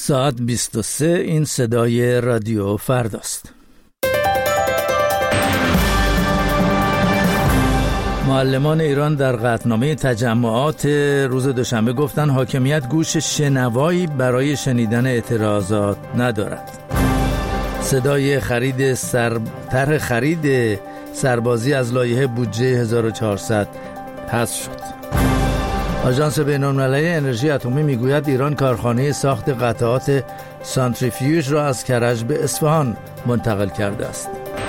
ساعت 23. این صدای رادیو فرداست. معلمان ایران در قطعنامه تجمعات روز دوشنبه گفتند حاکمیت گوش شنوایی برای شنیدن اعتراضات ندارد. صدای طرح خرید سربازی از لایحه بودجه 1400 حذف شد. آژانس بین‌المللی انرژی اتمی میگوید ایران کارخانه ساخت قطعات سانتریفیوژ را از کرج به اصفهان منتقل کرده است.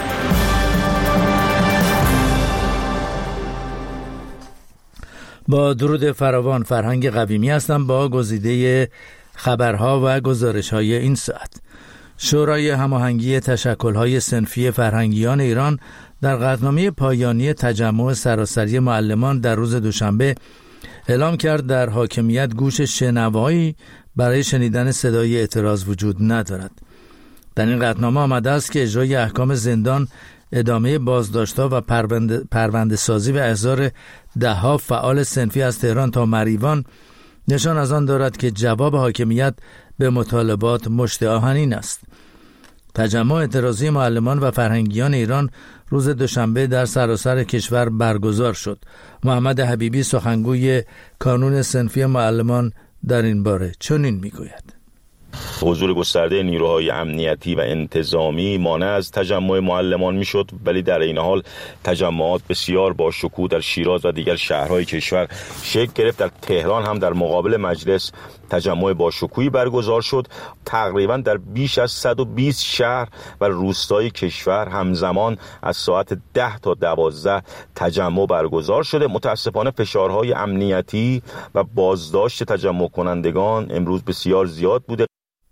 با درود فراوان، فرهنگ قویمی هستم با گزیده خبرها و گزارش‌های این ساعت. شورای هماهنگی تشکل‌های صنفی فرهنگیان ایران در قطعنامه پایانی تجمع سراسری معلمان در روز دوشنبه اعلام کرد در حاکمیت گوش شنوایی برای شنیدن صدای اعتراض وجود ندارد. در این قطعنامه آمده است که اجرای احکام زندان، ادامه بازداشت‌ها و پرونده سازی و احضار ده‌ها فعال صنفی از تهران تا مریوان نشان از آن دارد که جواب حاکمیت به مطالبات مشت آهنین است. تجمع اعتراضی معلمان و فرهنگیان ایران روز دوشنبه در سراسر کشور برگزار شد. محمد حبیبی سخنگوی کانون صنفی معلمان در این باره چنین میگوید: حضور گسترده نیروهای امنیتی و انتظامی مانع از تجمع معلمان میشد، ولی در این حال تجمعات بسیار با شکوه در شیراز و دیگر شهرهای کشور شکل گرفت. در تهران هم در مقابل مجلس تجمع با شکوهی برگزار شد. تقریبا در بیش از 120 شهر و روستای کشور همزمان از ساعت 10 تا 12 تجمع برگزار شده. متاسفانه فشارهای امنیتی و بازداشت تجمع کنندگان امروز بسیار زیاد بوده.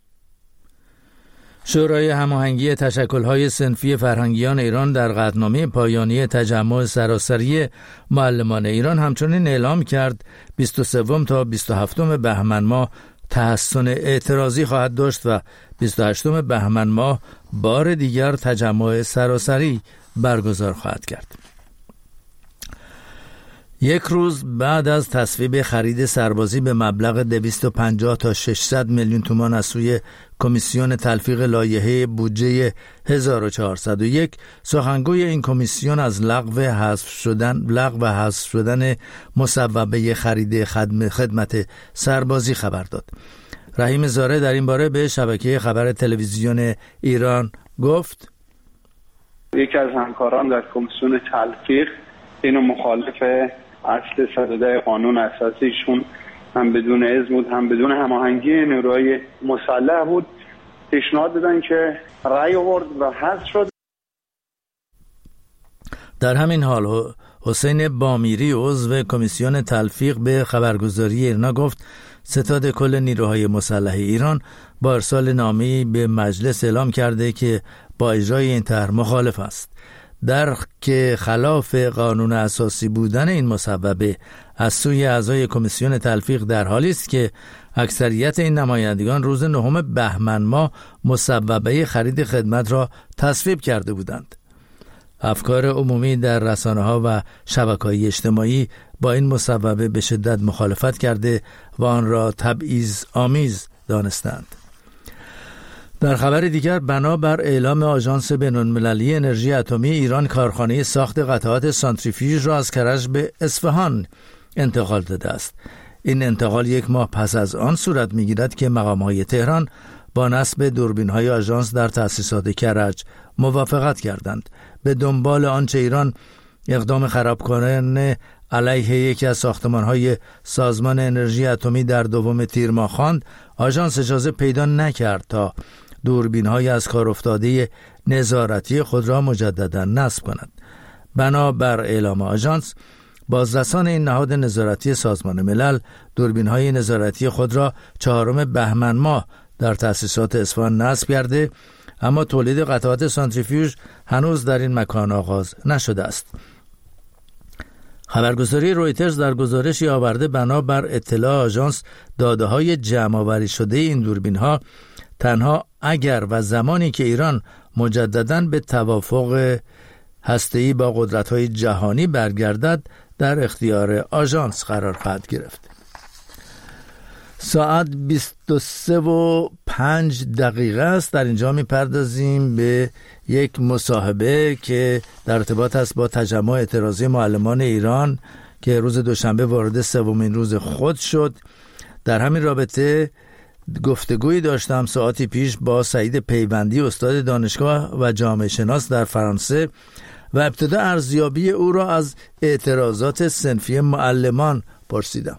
شورای هماهنگی تشکل‌های صنفی فرهنگیان ایران در قطعنامه پایانی تجمع سراسری معلمان ایران همچنین اعلام کرد 23 تا 27 بهمن ماه تحسن اعتراضی خواهد داشت و 28 بهمن ماه بار دیگر تجمع سراسری برگزار خواهد کرد. یک روز بعد از تصویب خرید سربازی به مبلغ 250 تا 600 میلیون تومان از سوی کمیسیون تلفیق لایحه بودجه 1401، سخنگوی این کمیسیون از لغو و حذف شدن مصوبه خرید خدمت سربازی خبر داد. رحیم زاره در این باره به شبکه خبر تلویزیون ایران گفت: یکی از همکاران در کمیسیون تلفیق اینو مخالف اصل 110 قانون اساسیشون هم بدون اذن بود، هم بدون هماهنگی نیروهای مسلح بود، پیشنهاد دادن که رأی آورد و حذف شد. در همین حال حسین بامیری عضو کمیسیون تلفیق به خبرگزاری ایرنا گفت ستاد کل نیروهای مسلح ایران با ارسال نامه‌ای به مجلس اعلام کرده که با اجرای این طرح مخالف است. در که خلاف قانون اساسی بودن این مصوبه از سوی اعضای کمیسیون تلفیق در حالی است که اکثریت این نمایندگان روز 9 بهمن ماه مصوبه خرید خدمت را تصویب کرده بودند. افکار عمومی در رسانه‌ها و شبکه‌های اجتماعی با این مصوبه به شدت مخالفت کرده و آن را تبعیض آمیز دانستند. در خبر دیگر، بنابر اعلام آژانس بین‌المللی انرژی اتمی، ایران کارخانه ساخت قطعات سانتریفیوژ را از کرج به اصفهان انتقال داده است. این انتقال یک ماه پس از آن صورت می‌گیرد که مقام‌های تهران با نصب دوربین‌های آژانس در تأسیسات کرج موافقت کردند. به دنبال آنچه ایران اقدام خرابکارانه علیه یکی از ساختمان‌های سازمان انرژی اتمی در 2 تیر ماه خواند، آژانس اجازه پیدا نکرد تا دوربین‌های از کار افتاده نظارتی خود را مجددا نصب کند. بنابر اعلام آژانس، بازرسان این نهاد نظارتی سازمان ملل دوربین‌های نظارتی خود را 4 بهمن ماه در تأسیسات اصفهان نصب کرده، اما تولید قطعات سانتریفیوژ هنوز در این مکان آغاز نشده است. خبرگزاری رویترز در گزارشی آورده بنابر اطلاع آژانس، داده‌های جمع‌آوری شده این دوربین‌ها تنها اگر و زمانی که ایران مجدداً به توافق هسته‌ای با قدرت‌های جهانی برگردد در اختیار آژانس قرار خواهد گرفت. ساعت 23:05 5 دقیقه است. در اینجا میپردازیم به یک مصاحبه که در ارتباط است با تجمع اعتراضی معلمان ایران که روز دوشنبه وارد 3مین روز خود شد. در همین رابطه گفتگویی داشتم ساعتی پیش با سعید پیوندی، استاد دانشگاه و جامعه شناس در فرانسه، و ابتدا ارزیابی او را از اعتراضات صنفی معلمان پرسیدم.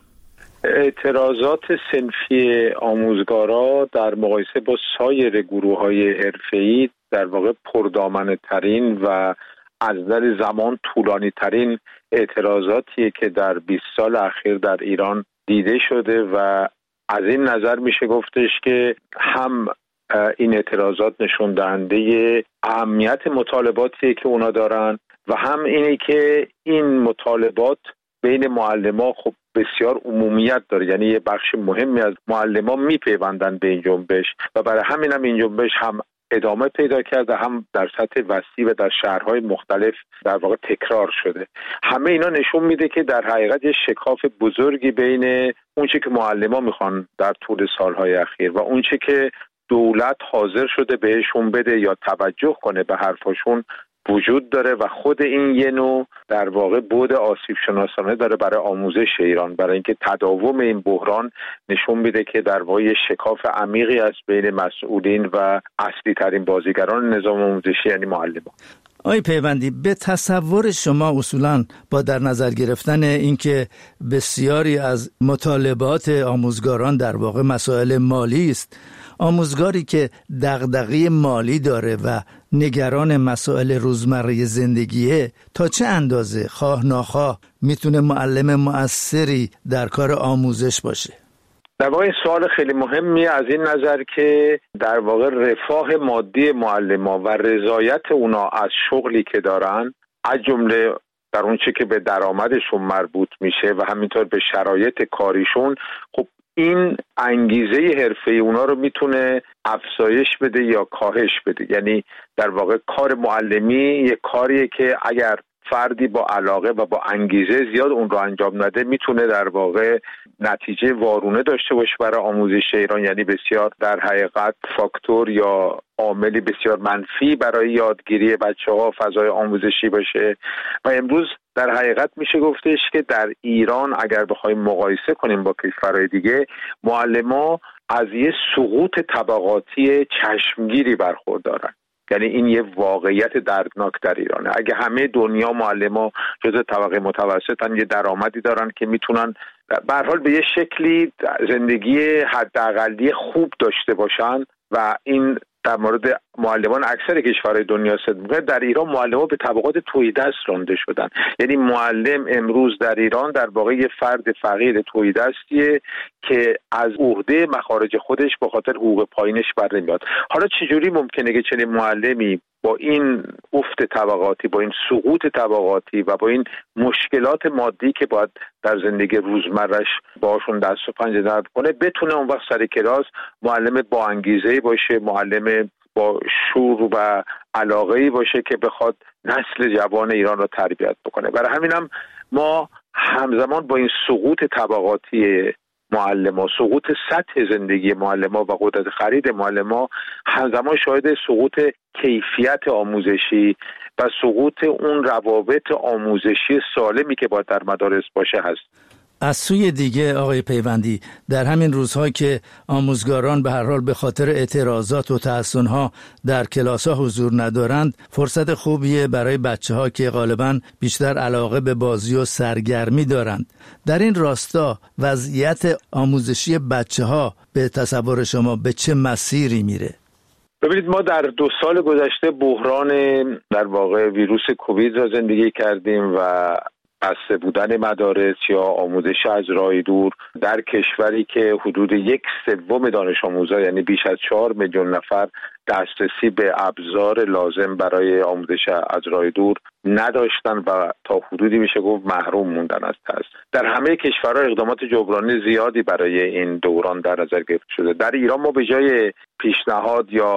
اعتراضات صنفی آموزگارا در مقایسه با سایر گروه‌های حرفه‌ای در واقع پردامنه‌ترین و از نظر زمان طولانی‌ترین اعتراضاتیه که در 20 سال اخیر در ایران دیده شده و از این نظر میشه گفتش که هم این اعتراضات نشون دهنده اهمیت مطالباتی که اونا دارن و هم اینه که این مطالبات بین معلمان خب بسیار عمومیت داره، یعنی یه بخش مهمی از معلمان میپیوندن به این جنبش و برای همین هم این جنبش هم ادامه پیدا کرده، هم در سطح وسیع و در شهرهای مختلف در واقع تکرار شده. همه اینا نشون میده که در حقیقت یه شکاف بزرگی بین اونچه که معلمان میخوان در طول سالهای اخیر و اونچه که دولت حاضر شده بهشون بده یا توجه کنه به حرفاشون وجود داره و خود این یه نوع در واقع بعد آسیب شناسانه داره برای آموزش ایران، برای اینکه تداوم این بحران نشون میده که در واقع شکاف عمیقی است بین مسئولین و اصلی ترین بازیگران نظام آموزشی یعنی معلمان. آقای پیوندی، به تصور شما اصولاً با در نظر گرفتن اینکه بسیاری از مطالبات آموزگاران در واقع مسائل مالی است، آموزگاری که دغدغه مالی داره و نگران مسائل روزمره زندگیه تا چه اندازه خواه ناخواه میتونه معلم مؤثری در کار آموزش باشه؟ در واقع سوال خیلی مهمی از این نظر که در واقع رفاه مادی معلمان و رضایت اونا از شغلی که دارن، از جمله در اون چه که به درآمدشون مربوط میشه و همینطور به شرایط کاریشون، خب این انگیزه حرفه‌ای اونا رو میتونه افزایش بده یا کاهش بده. یعنی در واقع کار معلمی یک کاریه که اگر فردی با علاقه و با انگیزه زیاد اون رو انجام نده میتونه در واقع نتیجه وارونه داشته باشه برای آموزش ایران، یعنی بسیار در حقیقت فاکتور یا عاملی بسیار منفی برای یادگیری بچه‌ها فضای آموزشی باشه. و امروز در حقیقت میشه گفتش که در ایران اگر بخوایم مقایسه کنیم با کشورهای دیگه، معلمان از یه سقوط طبقاتی چشمگیری برخوردارن. یعنی این یه واقعیت دردناک در ایرانه. اگه همه دنیا معلمان جزء طبقه متوسطن، یه درآمدی دارن که میتونن به هر حال به یه شکلی زندگی حداقلی خوب داشته باشن و این در مورد معلمان اکثر کشورهای دنیا صدق می‌کنه، در ایران معلمان به طبقات تهیدست رانده شدن. یعنی معلم امروز در ایران در واقع یه فرد فقیر تهیدستیه که از عهده مخارج خودش به خاطر حقوق پایینش بر نمیاد. حالا چجوری ممکنه که چنین معلمی با این افت طبقاتی، با این سقوط طبقاتی و با این مشکلات مادی که باید در زندگی روزمرش باشون دست و پنجه نرم کنه، بتونه اون وقت سر کلاس معلم با انگیزه باشه، معلم با شور و علاقه‌ای باشه که بخواد نسل جوان ایران رو تربیت بکنه. برای همینم ما همزمان با این سقوط طبقاتی معلمان، سقوط سطح زندگی معلمان و قدرت خرید معلمان، همزمان شاهد سقوط کیفیت آموزشی و سقوط اون روابط آموزشی سالمی که باید در مدارس باشه هست. از سوی دیگه آقای پیوندی، در همین روزها که آموزگاران به هر حال به خاطر اعتراضات و تحصنها در کلاس‌ها حضور ندارند، فرصت خوبیه برای بچه‌ها که غالباً بیشتر علاقه به بازی و سرگرمی دارند. در این راستا وضعیت آموزشی بچه‌ها به تصور شما به چه مسیری میره؟ ببینید، ما در 2 سال گذشته بحران در واقع ویروس کووید را زندگی کردیم و بسته بودن مدارس یا آموزش از راه دور در کشوری که حدود 1/3 دانش آموزا، یعنی بیش از 4 میلیون نفر، دسترسی به ابزار لازم برای آموزش از راه دور نداشتن و تا حدودی میشه گفت محروم موندن از تحصیل. در همه کشورها اقدامات جبرانی زیادی برای این دوران در نظر گرفته شده. در ایران ما به جای پیشنهاد یا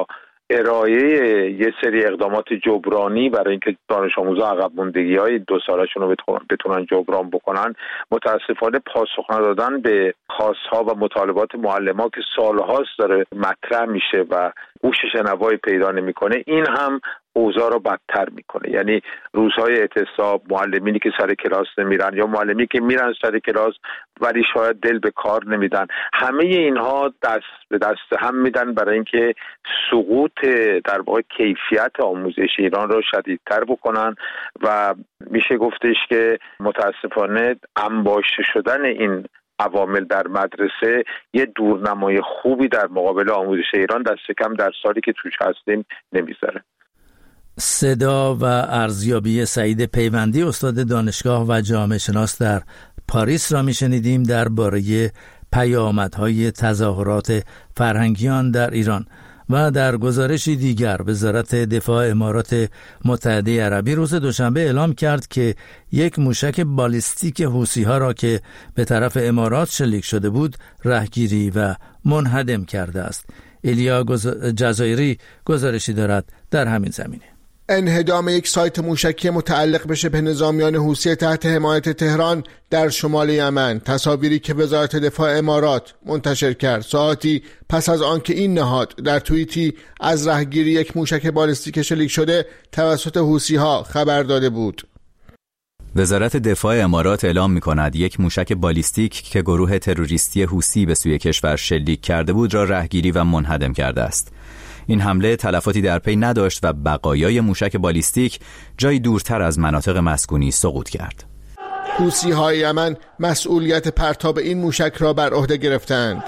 ارائه یه سری اقدامات جبرانی برای اینکه دانش آموزا عقب موندگی‌های 2 سالشون رو بتونن جبران بکنن، متاسفانه پاسخ ندادن به خواست‌ها و مطالبات معلم‌ها که سال‌هاست داره مطرح میشه و گوش شنوایی پیدا نمی‌کنه، این هم اوضاع رو بدتر میکنه. یعنی روزهای اعتصاب، معلمینی که سر کلاس نمیرن یا معلمی که میرن سر کلاس ولی شاید دل به کار نمیدن، همه اینها دست به دست هم میدن برای اینکه سقوط در واقع کیفیت آموزش ایران رو شدیدتر بکنن و میشه گفتش که متاسفانه انباشته شدن این عوامل در مدرسه یه دورنمای خوبی در مقابل آموزش ایران دست کم در سالی که توش هستیم نمیذاره. صدا و ارزیابی سعید پیوندی، استاد دانشگاه و جامعه شناس در پاریس را میشنیدیم درباره پیامدهای تظاهرات فرهنگیان در ایران. و در گزارشی دیگر وزارت دفاع امارات متحده عربی روز دوشنبه اعلام کرد که یک موشک بالیستیک حوثی‌ها را که به طرف امارات شلیک شده بود رهگیری و منهدم کرده است. ایلیا جزایری گزارشی دارد در همین زمینه. انهدام یک سایت موشکی متعلق به شبه نظامیان حوثی تحت حمایت تهران در شمال یمن، تصاویری که وزارت دفاع امارات منتشر کرد ساعتی پس از آنکه این نهاد در توییتی از رهگیری یک موشک بالستیک شلیک شده توسط حوثی‌ها خبر داده بود. وزارت دفاع امارات اعلام می‌کند یک موشک بالیستیک که گروه تروریستی حوثی به سوی کشور شلیک کرده بود را رهگیری و منهدم کرده است. این حمله تلفاتی در پی نداشت و بقایای موشک بالیستیک جایی دورتر از مناطق مسکونی سقوط کرد. حوثی‌های یمن مسئولیت پرتاب این موشک را بر عهده گرفتند.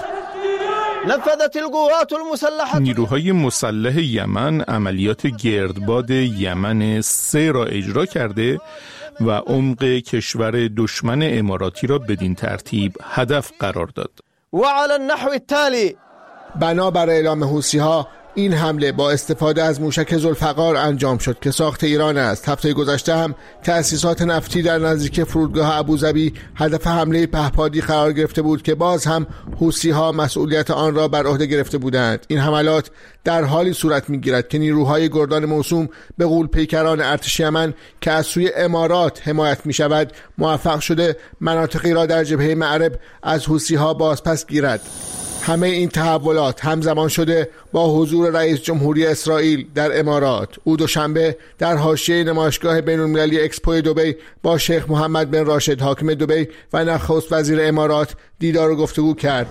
نیروهای مسلح یمن عملیات گردباد یمن 3 را اجرا کرده و عمق کشور دشمن اماراتی را بدین ترتیب هدف قرار داد. وعلى النحو التالي بنابر اعلام حوثی‌ها این حمله با استفاده از موشک ذوالفقار انجام شد که ساخت ایران است. هفته گذشته هم تأسیسات نفتی در نزدیک فرودگاه ابوظبی هدف حمله پهپادی قرار گرفته بود که باز هم حوثی‌ها مسئولیت آن را بر عهده گرفته بودند. این حملات در حالی صورت می‌گیرد که نیروهای گردان موسوم به غول‌پیکران ارتش یمن که از سوی امارات حمایت می‌شود موفق شده مناطقی را در جبهه معرب از حوثی‌ها بازپس گیرد. همه این تحولات همزمان شده با حضور رئیس جمهوری اسرائیل در امارات. او دوشنبه در حاشیه نمایشگاه بین‌المللی اکسپو دبی با شیخ محمد بن راشد حاکم دبی و نخست وزیر امارات دیدار و گفتگو کرد.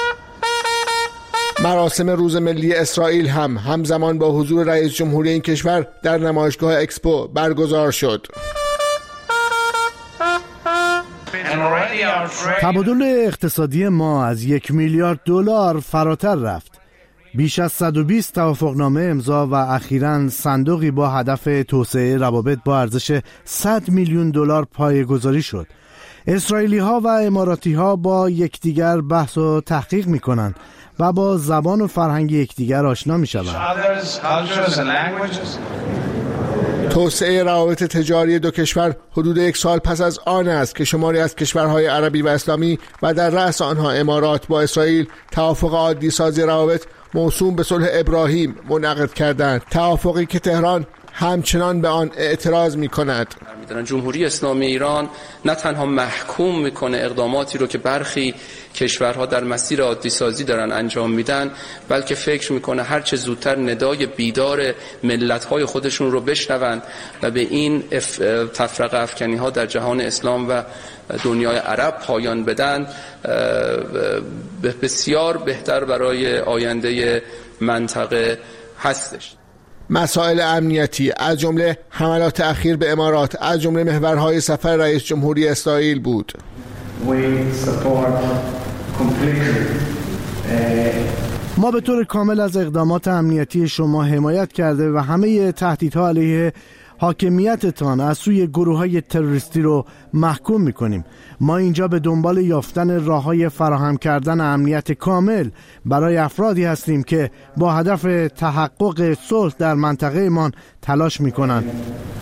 مراسم روز ملی اسرائیل هم همزمان با حضور رئیس جمهوری این کشور در نمایشگاه اکسپو برگزار شد. تبادل اقتصادی ما از 1 میلیارد دلار فراتر رفت. بیش از 120 توافقنامه امضا و اخیراً صندوقی با هدف توسعه روابط با ارزش 100 میلیون دلار پایه‌گذاری شد. اسرائیلی‌ها و اماراتی‌ها با یکدیگر بحث و تحقیق می‌کنند و با زبان و فرهنگ یکدیگر آشنا می‌شوند. توسعه روابط تجاری دو کشور حدود 1 سال پس از آن است که شماری از کشورهای عربی و اسلامی و در رأس آنها امارات با اسرائیل توافق عادی سازی روابط موسوم به صلح ابراهیم منعقد کردند. توافقی که تهران همچنان به آن اعتراض می‌کند. جمهوری اسلامی ایران نه تنها محکوم میکنه اقداماتی رو که برخی کشورها در مسیر عادی سازی دارن انجام میدن، بلکه فکر میکنه هر چه زودتر ندای بیدار ملت‌های خودشون رو بشنوند و به این تفرقه افکنی ها در جهان اسلام و دنیای عرب پایان بدن بسیار بهتر برای آینده منطقه هستش. مسائل امنیتی از جمله حملات اخیر به امارات از جمله محورهای سفر رئیس جمهوری اسرائیل بود. ما به طور کامل از اقدامات امنیتی شما حمایت کرده و همه تهدیدها علیه حاکمیتتان از سوی گروه‌های تروریستی رو محکوم می‌کنیم. ما اینجا به دنبال یافتن راه‌های فراهم کردن امنیت کامل برای افرادی هستیم که با هدف تحقق صلح در منطقه‌مان تلاش می‌کنند.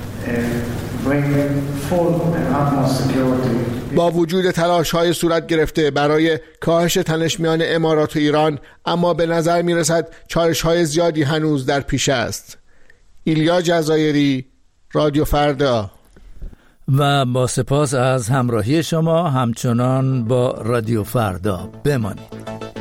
با وجود تلاش‌های صورت گرفته برای کاهش تنش میان امارات و ایران، اما به نظر می‌رسد چالش‌های زیادی هنوز در پیش است. ایلیا جزایری، رادیو فردا. و با سپاس از همراهی شما همچنان با رادیو فردا بمانید.